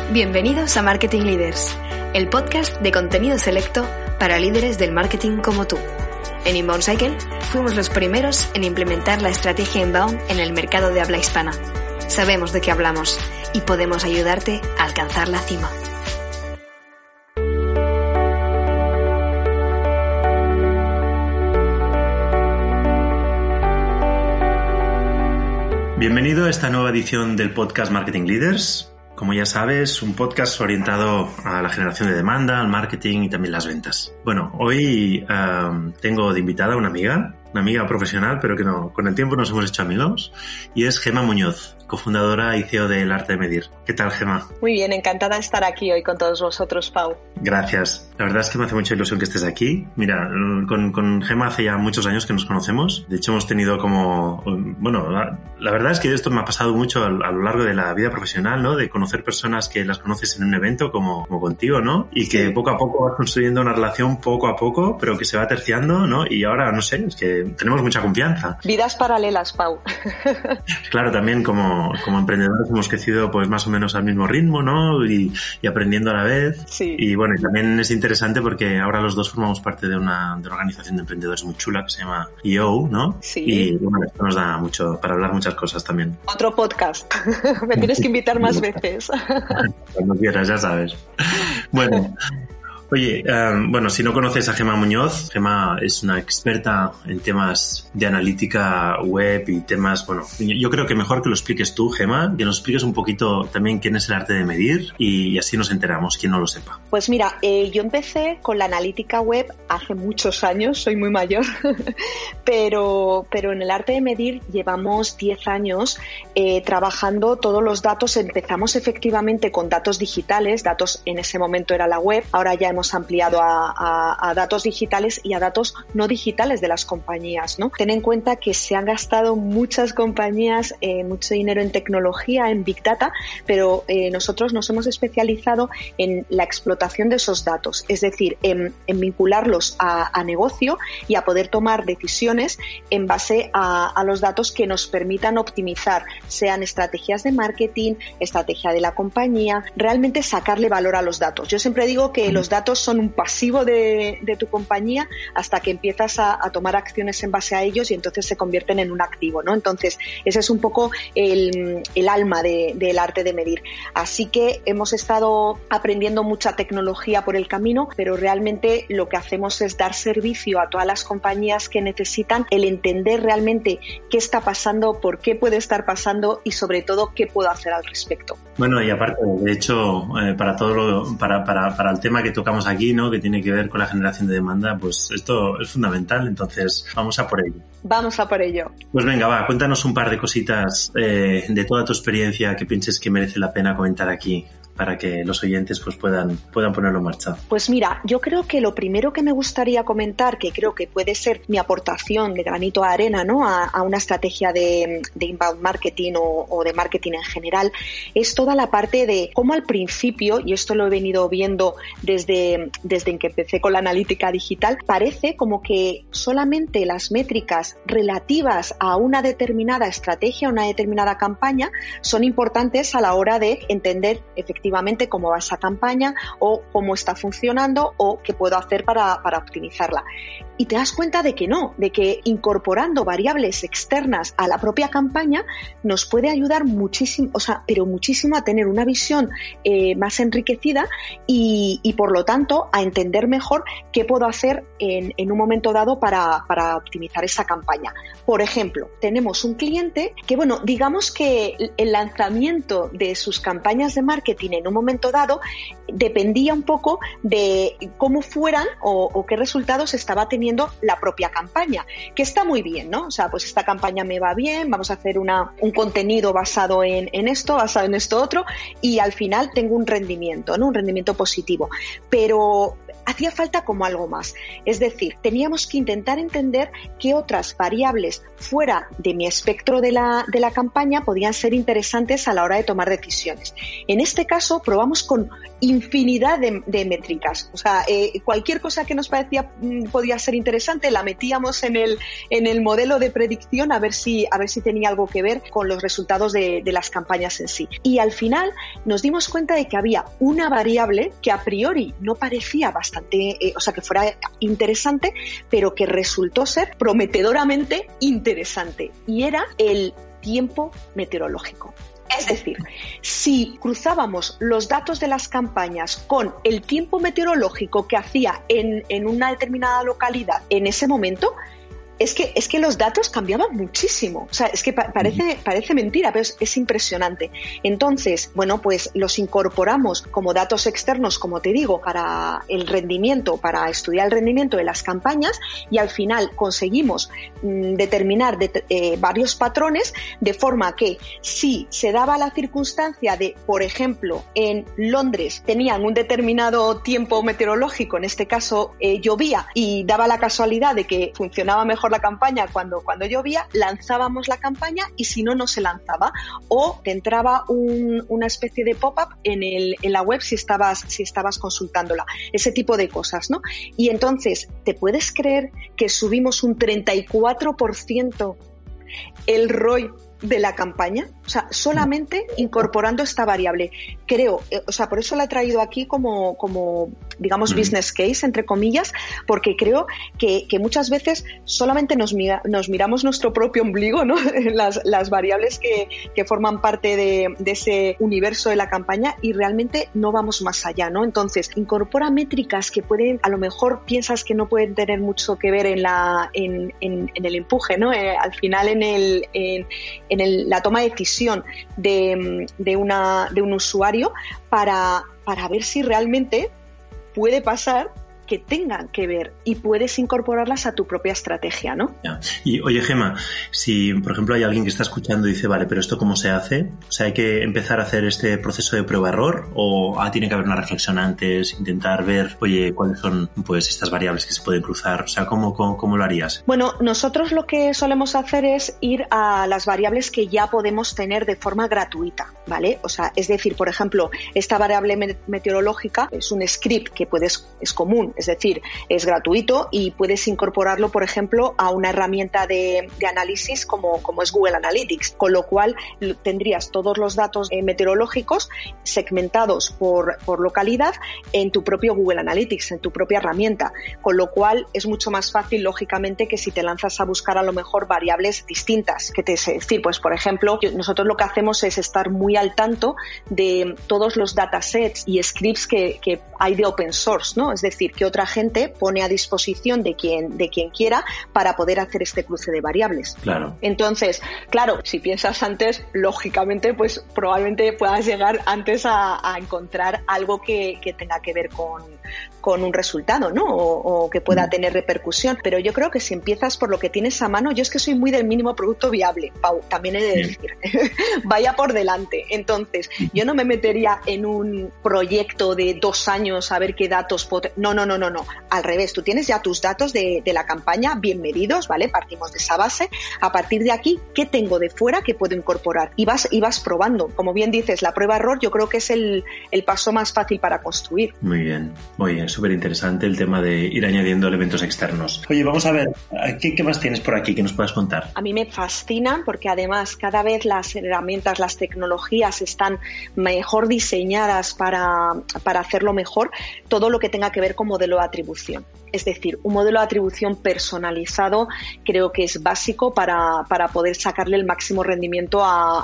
Bienvenidos a Marketing Leaders, el podcast de contenido selecto para líderes del marketing como tú. En Inbound Cycle fuimos los primeros en implementar la estrategia Inbound en el mercado de habla hispana. Sabemos de qué hablamos y podemos ayudarte a alcanzar la cima. Bienvenido a esta nueva edición del podcast Marketing Leaders. Como ya sabes, un podcast orientado a la generación de demanda, al marketing y también las ventas. Bueno, hoy tengo de invitada a una amiga profesional, pero que no, con el tiempo nos hemos hecho amigos, y es Gemma Muñoz, cofundadora y CEO de El Arte de Medir. ¿Qué tal, Gemma? Muy bien, encantada de estar aquí hoy con todos vosotros, Pau. Gracias. La verdad es que me hace mucha ilusión que estés aquí. Mira, con Gemma hace ya muchos años que nos conocemos. De hecho, hemos tenido la verdad es que esto me ha pasado mucho a lo largo de la vida profesional, ¿no? De conocer personas que las conoces en un evento como contigo, ¿no? Y que poco a poco vas construyendo una relación poco a poco, pero que se va terciando, ¿no? Y ahora, no sé, es que tenemos mucha confianza. Vidas paralelas, Pau. Claro, también como emprendedores hemos crecido pues más o menos al mismo ritmo, ¿no? Y aprendiendo a la vez. Sí. Y bueno, y también es interesante porque ahora los dos formamos parte de una organización de emprendedores muy chula que se llama EO, ¿no? Sí. Y bueno, esto nos da mucho para hablar muchas cosas también. Otro podcast. Me tienes que invitar más veces. Cuando quieras, ya sabes. Bueno. Oye, si no conoces a Gemma Muñoz, Gemma es una experta en temas de analítica web y temas, yo creo que mejor que lo expliques tú, Gemma, que nos expliques un poquito también quién es el arte de medir y así nos enteramos, quien no lo sepa. Pues mira, yo empecé con la analítica web hace muchos años, soy muy mayor, pero en el arte de medir llevamos 10 años trabajando todos los datos. Empezamos efectivamente con datos digitales, datos en ese momento era la web, ahora ya hemos ampliado a datos digitales y a datos no digitales de las compañías, ¿no? Ten en cuenta que se han gastado muchas compañías mucho dinero en tecnología, en Big Data, pero nosotros nos hemos especializado en la explotación de esos datos, es decir, en vincularlos a negocio y a poder tomar decisiones en base a los datos que nos permitan optimizar, sean estrategias de marketing, estrategia de la compañía, realmente sacarle valor a los datos. Yo siempre digo que los datos son un pasivo de tu compañía hasta que empiezas a tomar acciones en base a ellos y entonces se convierten en un activo, ¿no? Entonces, ese es un poco el alma del arte de medir. Así que hemos estado aprendiendo mucha tecnología por el camino, pero realmente lo que hacemos es dar servicio a todas las compañías que necesitan el entender realmente qué está pasando, por qué puede estar pasando y sobre todo qué puedo hacer al respecto. Bueno, y aparte, de hecho, para el tema que tocamos aquí, ¿no? Que tiene que ver con la generación de demanda, pues esto es fundamental, entonces vamos a por ello. Vamos a por ello. Pues venga, cuéntanos un par de cositas de toda tu experiencia que pienses que merece la pena comentar aquí, para que los oyentes pues puedan ponerlo en marcha. Pues mira, yo creo que lo primero que me gustaría comentar, que creo que puede ser mi aportación de granito de arena, ¿no? a una estrategia de inbound marketing o de marketing en general, es toda la parte de cómo al principio, y esto lo he venido viendo desde que empecé con la analítica digital, parece como que solamente las métricas relativas a una determinada estrategia, una determinada campaña, son importantes a la hora de entender efectivamente cómo va esa campaña o cómo está funcionando o qué puedo hacer para optimizarla. Y te das cuenta de que no, de que incorporando variables externas a la propia campaña nos puede ayudar muchísimo, pero muchísimo a tener una visión más enriquecida y por lo tanto a entender mejor qué puedo hacer en un momento dado para optimizar esa campaña. Por ejemplo, tenemos un cliente que, digamos que el lanzamiento de sus campañas de marketing en un momento dado dependía un poco de cómo fueran o qué resultados estaba teniendo la propia campaña, que está muy bien, ¿no? Pues esta campaña me va bien, vamos a hacer un contenido basado en esto otro, y al final tengo un rendimiento, ¿no? Un rendimiento positivo. Pero hacía falta como algo más. Es decir, teníamos que intentar entender qué otras variables fuera de mi espectro de la campaña podían ser interesantes a la hora de tomar decisiones. En este caso, probamos con infinidad de métricas. O sea, cualquier cosa que nos parecía podía ser interesante, la metíamos en el modelo de predicción a ver si tenía algo que ver con los resultados de las campañas en sí. Y al final nos dimos cuenta de que había una variable que a priori no parecía que fuera interesante, pero que resultó ser prometedoramente interesante, y era el tiempo meteorológico. Es decir, si cruzábamos los datos de las campañas con el tiempo meteorológico que hacía en una determinada localidad en ese momento, es que los datos cambiaban muchísimo. O sea, es que parece mentira, pero es impresionante. Entonces, bueno, pues los incorporamos como datos externos, como te digo, para el rendimiento, para estudiar el rendimiento de las campañas, y al final conseguimos determinar varios patrones, de forma que si se daba la circunstancia de, por ejemplo, en Londres tenían un determinado tiempo meteorológico, en este caso llovía, y daba la casualidad de que funcionaba mejor la campaña cuando llovía, lanzábamos la campaña, y si no, no se lanzaba, o te entraba una especie de pop-up en la web si estabas consultándola, ese tipo de cosas, ¿no? Y entonces, ¿te puedes creer que subimos un 34% el ROI de la campaña? O sea, solamente incorporando esta variable. Creo, por eso la he traído aquí como digamos, business case, entre comillas, porque creo que muchas veces solamente nos miramos nuestro propio ombligo, ¿no? Las variables que forman parte de ese universo de la campaña, y realmente no vamos más allá, ¿no? Entonces, incorpora métricas que pueden, a lo mejor piensas que no pueden tener mucho que ver en el empuje, ¿no? Al final en la toma de decisión de un usuario para ver si realmente puede pasar que tengan que ver, y puedes incorporarlas a tu propia estrategia, ¿no? Ya. Y oye, Gemma, si por ejemplo hay alguien que está escuchando y dice, vale, pero ¿esto cómo se hace? O sea, ¿hay que empezar a hacer este proceso de prueba-error, o tiene que haber una reflexión antes, intentar ver, oye, cuáles son pues estas variables que se pueden cruzar? O sea, ¿cómo lo harías? Bueno, nosotros lo que solemos hacer es ir a las variables que ya podemos tener de forma gratuita, ¿vale? O sea, es decir, por ejemplo, esta variable meteorológica es un script que es común, es decir, es gratuito, y puedes incorporarlo, por ejemplo, a una herramienta de análisis como es Google Analytics, con lo cual tendrías todos los datos meteorológicos segmentados por localidad en tu propio Google Analytics, en tu propia herramienta, con lo cual es mucho más fácil, lógicamente, que si te lanzas a buscar a lo mejor variables distintas. Es decir, pues por ejemplo, nosotros lo que hacemos es estar muy al tanto de todos los datasets y scripts que hay de open source, ¿no? Es decir, que otra gente pone a disposición de quien quiera para poder hacer este cruce de variables. Claro. Entonces, claro, si piensas antes, lógicamente, pues probablemente puedas llegar antes a encontrar algo que tenga que ver con un resultado, ¿no? O que pueda tener repercusión. Pero yo creo que si empiezas por lo que tienes a mano, yo es que soy muy del mínimo producto viable, Pau, también he de decir, vaya por delante. Entonces, yo no me metería en un proyecto de 2 años a ver qué datos no. Al revés, tú tienes ya tus datos de la campaña bien medidos, ¿vale? Partimos de esa base. A partir de aquí, ¿qué tengo de fuera que puedo incorporar? Y vas probando. Como bien dices, la prueba-error yo creo que es el paso más fácil para construir. Muy bien. Oye, súper interesante el tema de ir añadiendo elementos externos. Oye, vamos a ver, ¿qué más tienes por aquí que nos puedas contar? A mí me fascinan porque además cada vez las herramientas, las tecnologías están mejor diseñadas para hacerlo mejor, todo lo que tenga que ver con modelo de atribución. Es decir, un modelo de atribución personalizado creo que es básico para poder sacarle el máximo rendimiento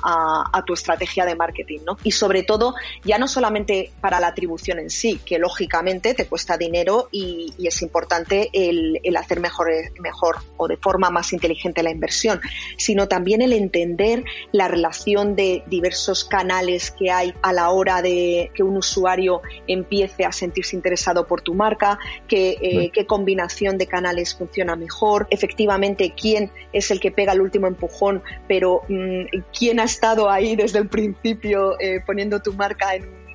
a tu estrategia de marketing, ¿no? Y sobre todo, ya no solamente para la atribución en sí, que lógicamente te cuesta dinero y es importante el hacer mejor o de forma más inteligente la inversión, sino también el entender la relación de diversos canales que hay a la hora de que un usuario empiece a sentirse interesado por tu marca, qué combinación de canales funciona mejor, efectivamente quién es el que pega el último empujón, pero quién ha estado ahí desde el principio poniendo tu marca en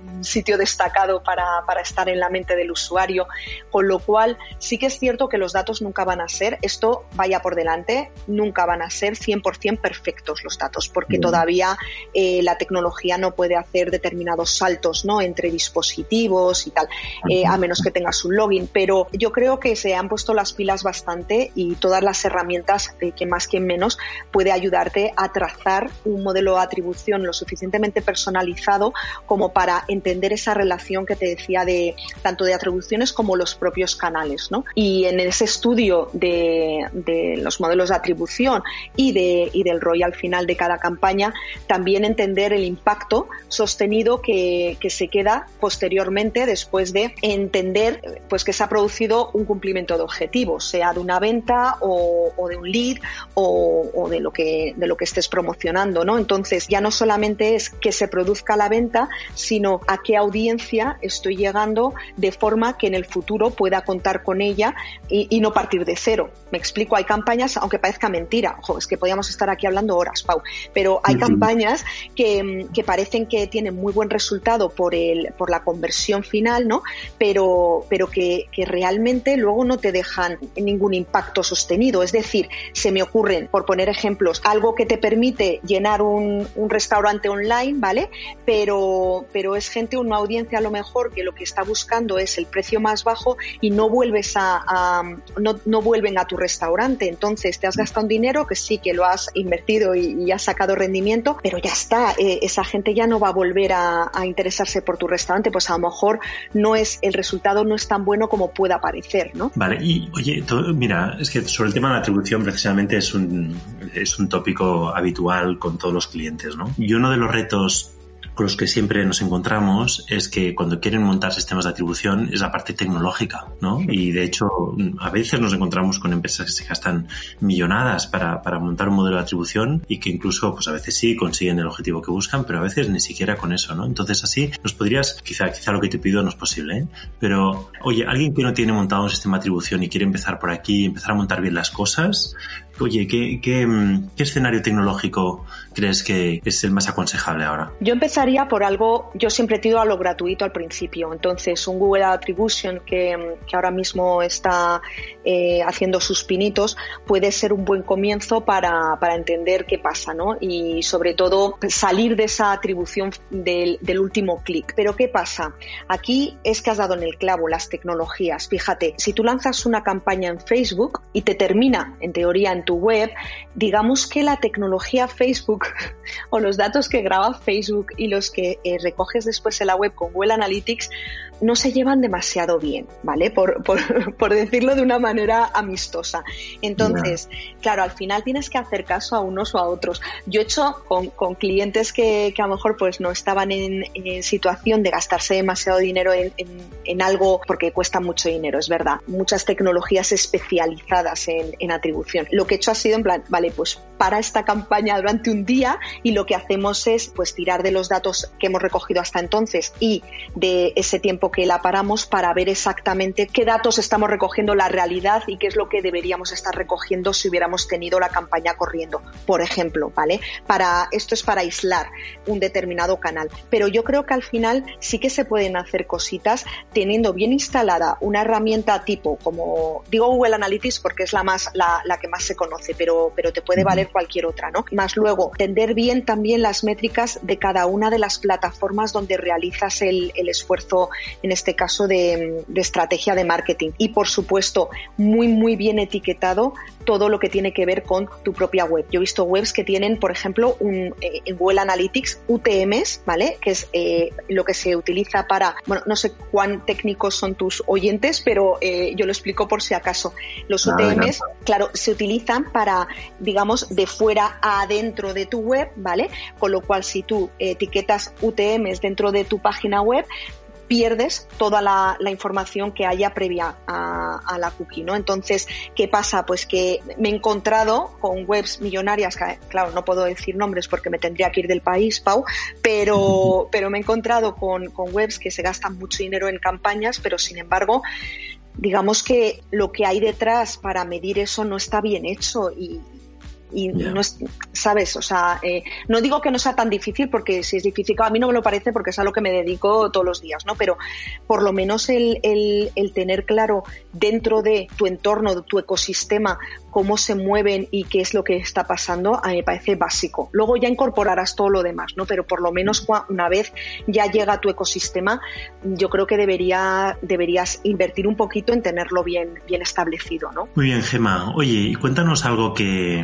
un sitio destacado para estar en la mente del usuario, con lo cual sí que es cierto que los datos nunca van a ser, esto vaya por delante, nunca van a ser 100% perfectos los datos, porque todavía la tecnología no puede hacer determinados saltos, ¿no?, entre dispositivos y tal, a menos que tengas un login, pero yo creo que se han puesto las pilas bastante y todas las herramientas, que más que menos, puede ayudarte a trazar un modelo de atribución lo suficientemente personalizado como para entender esa relación que te decía de tanto de atribuciones como los propios canales, ¿no? Y en ese estudio de los modelos de atribución y del ROI al final de cada campaña, también entender el impacto sostenido que se queda posteriormente después de entender pues que se ha producido un cumplimiento de objetivos, sea de una venta o de un lead o de lo que estés promocionando, ¿no? Entonces ya no solamente es que se produzca la venta, sino a qué audiencia estoy llegando de forma que en el futuro pueda contar con ella y no partir de cero. Me explico, hay campañas, aunque parezca mentira, es que podíamos estar aquí hablando horas, Pau, pero hay campañas que parecen que tienen muy buen resultado por la conversión final, ¿no? Pero que realmente luego no te dejan ningún impacto sostenido. Es decir, se me ocurren, por poner ejemplos, algo que te permite llenar un restaurante online, ¿vale? Pero es gente, una audiencia a lo mejor que lo que está buscando es el precio más bajo y no vuelven a tu restaurante. Entonces te has gastado un dinero que sí que lo has invertido y has sacado rendimiento, pero ya está, esa gente ya no va a volver a interesarse por tu restaurante, pues a lo mejor el resultado no es tan bueno como pueda parecer, ¿no? Vale, y oye, mira, es que sobre el tema de la atribución precisamente es un tópico habitual con todos los clientes, ¿no? Y uno de los retos con los que siempre nos encontramos es que cuando quieren montar sistemas de atribución es la parte tecnológica, ¿no? Y de hecho, a veces nos encontramos con empresas que se gastan millonadas para montar un modelo de atribución y que incluso, pues a veces sí consiguen el objetivo que buscan, pero a veces ni siquiera con eso, ¿no? Entonces así nos podrías, quizá lo que te pido no es posible, ¿eh? Pero, oye, alguien que no tiene montado un sistema de atribución y quiere empezar por aquí, empezar a montar bien las cosas, oye, ¿qué escenario tecnológico crees que es el más aconsejable ahora? Yo empezaría por algo, yo siempre he ido a lo gratuito al principio. Entonces, un Google Attribution que ahora mismo está haciendo sus pinitos puede ser un buen comienzo para entender qué pasa, ¿no? Y sobre todo salir de esa atribución del último clic. Pero ¿qué pasa? Aquí es que has dado en el clavo, las tecnologías. Fíjate, si tú lanzas una campaña en Facebook y te termina, en teoría, en tu web, digamos que la tecnología Facebook o los datos que graba Facebook y los que recoges después en la web con Google Analytics no se llevan demasiado bien, ¿vale? Por decirlo de una manera amistosa. Entonces, claro, al final tienes que hacer caso a unos o a otros. Yo he hecho con clientes que a lo mejor pues no estaban en situación de gastarse demasiado dinero en algo porque cuesta mucho dinero, es verdad. Muchas tecnologías especializadas en atribución. Lo que he hecho ha sido en plan, vale, pues para esta campaña durante un día y lo que hacemos es pues tirar de los datos que hemos recogido hasta entonces y de ese tiempo que la paramos para ver exactamente qué datos estamos recogiendo la realidad y qué es lo que deberíamos estar recogiendo si hubiéramos tenido la campaña corriendo, por ejemplo, ¿vale? Esto es para aislar un determinado canal, pero yo creo que al final sí que se pueden hacer cositas teniendo bien instalada una herramienta tipo, como digo Google Analytics porque es la que más se conoce, pero te puede valer cualquier otra, ¿no? Más luego, entender bien también las métricas de cada una de las plataformas donde realizas el esfuerzo, en este caso de estrategia de marketing. Y por supuesto, muy, muy bien etiquetado todo lo que tiene que ver con tu propia web. Yo he visto webs que tienen, por ejemplo, en Google Analytics, UTMs, ¿vale? Que es lo que se utiliza para, bueno, no sé cuán técnicos son tus oyentes, pero yo lo explico por si acaso. Los UTMs, claro, se utilizan para, digamos, de fuera a adentro de tu web, ¿vale? Con lo cual, si tú etiquetas UTMs dentro de tu página web, pierdes toda la información que haya previa a la cookie, ¿no? Entonces, ¿qué pasa? Pues que me he encontrado con webs millonarias, que, claro, no puedo decir nombres porque me tendría que ir del país, Pau, pero me he encontrado con webs que se gastan mucho dinero en campañas, pero sin embargo, digamos que lo que hay detrás para medir eso no está bien hecho y no es, ¿sabes? O sea, no digo que no sea tan difícil, porque si es difícil, a mí no me lo parece porque es a lo que me dedico todos los días, ¿no? Pero por lo menos el tener claro dentro de tu entorno, de tu ecosistema, cómo se mueven y qué es lo que está pasando, a mí me parece básico. Luego ya incorporarás todo lo demás, ¿no? Pero por lo menos una vez ya llega a tu ecosistema, yo creo que deberías invertir un poquito en tenerlo bien establecido, ¿no? Muy bien, Gemma. Oye, y cuéntanos algo que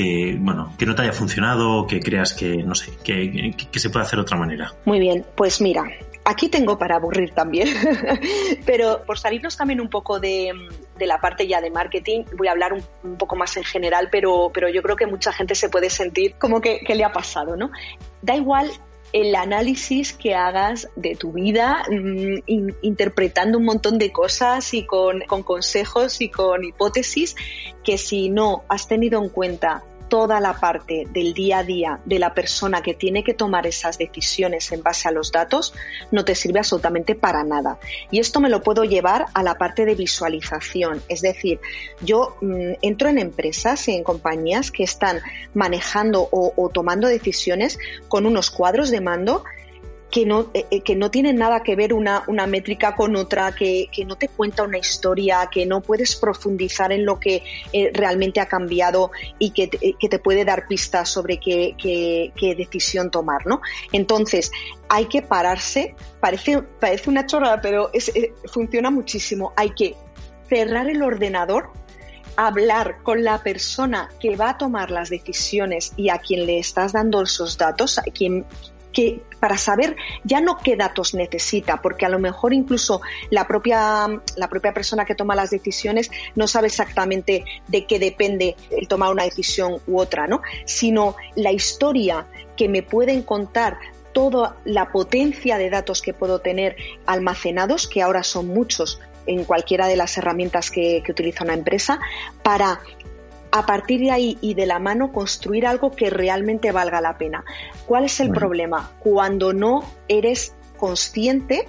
no te haya funcionado, que creas que, no sé, que se puede hacer de otra manera. Muy bien, pues mira, aquí tengo para aburrir también, pero por salirnos también un poco de la parte ya de marketing, voy a hablar un poco más en general, pero yo creo que mucha gente se puede sentir como que le ha pasado, ¿no? Da igual el análisis que hagas de tu vida, interpretando un montón de cosas y con consejos y con hipótesis, que si no has tenido en cuenta toda la parte del día a día de la persona que tiene que tomar esas decisiones en base a los datos, no te sirve absolutamente para nada. Y esto me lo puedo llevar a la parte de visualización. Es decir, yo entro en empresas y en compañías que están manejando o tomando decisiones con unos cuadros de mando que no tienen nada que ver una métrica con otra, que no te cuenta una historia, que no puedes profundizar en lo que realmente ha cambiado y que te puede dar pistas sobre qué decisión tomar, ¿no? Entonces, hay que pararse, parece una chorrada, pero funciona muchísimo. Hay que cerrar el ordenador, hablar con la persona que va a tomar las decisiones y a quien le estás dando esos datos, para saber ya no qué datos necesita, porque a lo mejor incluso la propia persona que toma las decisiones no sabe exactamente de qué depende el tomar una decisión u otra, ¿no? Sino la historia que me pueden contar, toda la potencia de datos que puedo tener almacenados, que ahora son muchos en cualquiera de las herramientas que utiliza una empresa, para a partir de ahí y de la mano construir algo que realmente valga la pena. ¿Cuál es el problema? Cuando no eres consciente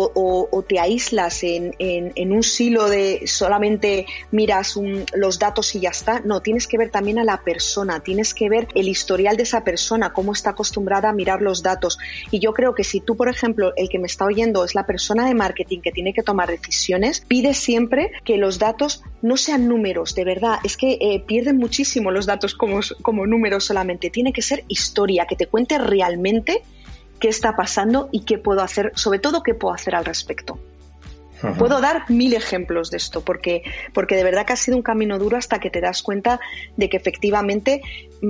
o te aíslas en un silo de solamente miras los datos y ya está. No, tienes que ver también a la persona, tienes que ver el historial de esa persona, cómo está acostumbrada a mirar los datos. Y yo creo que si tú, por ejemplo, el que me está oyendo es la persona de marketing que tiene que tomar decisiones, pide siempre que los datos no sean números, de verdad. Es que pierden muchísimo los datos como números solamente. Tiene que ser historia, que te cuente realmente qué está pasando y qué puedo hacer, sobre todo qué puedo hacer al respecto. Ajá. Puedo dar 1000 ejemplos de esto, porque de verdad que ha sido un camino duro hasta que te das cuenta de que efectivamente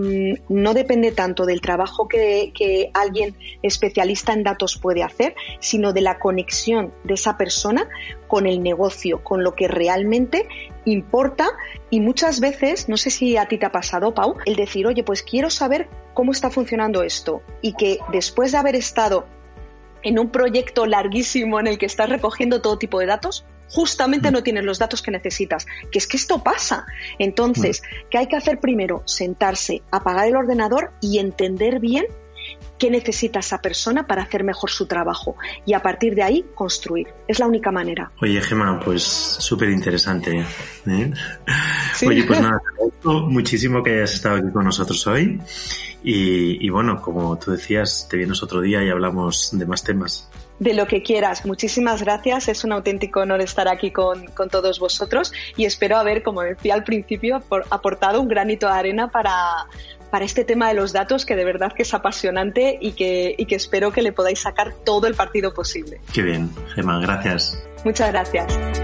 no depende tanto del trabajo que alguien especialista en datos puede hacer, sino de la conexión de esa persona con el negocio, con lo que realmente importa. Y muchas veces, no sé si a ti te ha pasado, Pau, el decir, oye, pues quiero saber cómo está funcionando esto, y que después de haber estado en un proyecto larguísimo en el que estás recogiendo todo tipo de datos, justamente no tienes los datos que necesitas. Que es que esto pasa. Entonces, ¿qué hay que hacer primero? Sentarse, apagar el ordenador y entender bien qué necesita esa persona para hacer mejor su trabajo, y a partir de ahí construir. Es la única manera. Oye, Gemma, pues súper interesante, ¿eh? Sí. Oye, pues nada, te agradezco muchísimo que hayas estado aquí con nosotros hoy y bueno, como tú decías, te vienes otro día y hablamos de más temas. De lo que quieras. Muchísimas gracias. Es un auténtico honor estar aquí con todos vosotros, y espero haber, como decía al principio, aportado un granito de arena para este tema de los datos, que de verdad que es apasionante y que espero que le podáis sacar todo el partido posible. Qué bien, Gemma, gracias. Muchas gracias.